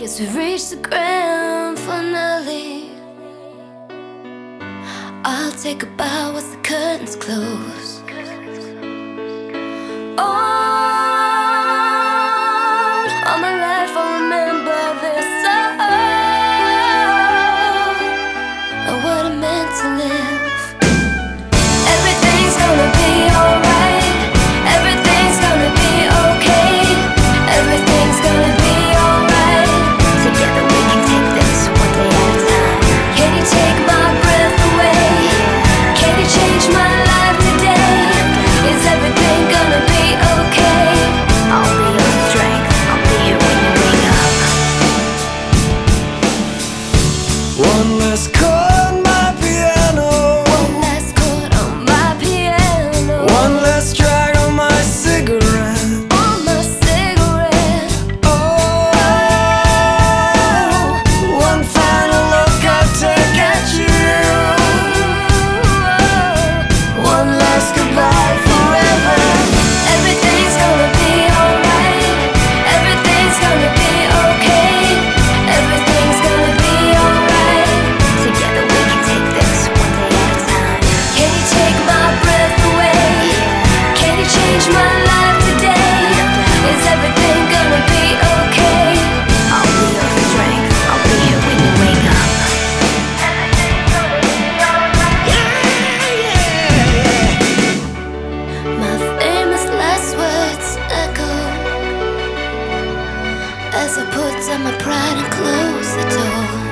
As we reach the grand finale, I'll take a bow as the curtains close. All my life I'll remember this song and what it meant to live. Everything's gonna be alright. Everything's gonna be okay. Everything's gonna be alright. Together we can take this one day at a time. Can you take my breath away? Can you change my life today? Is everything gonna be okay? I'll be your strength. I'll be here when you wake up. One less chord on my piano. One last chord on my piano. One less drag on my cigarette. On my cigarette. Oh, one final look I take at you. One last goodbye forever. Everything's gonna be alright. Everything's gonna be okay. Everything's gonna be alright. Together we can take this one day at a time. Can you take my breath away? Can you change my life today? Is everything gonna be okay? I'll be your strength. I'll be here when you wake up. Everything's gonna be alright. My famous last words echo as I put down my pride and close the door.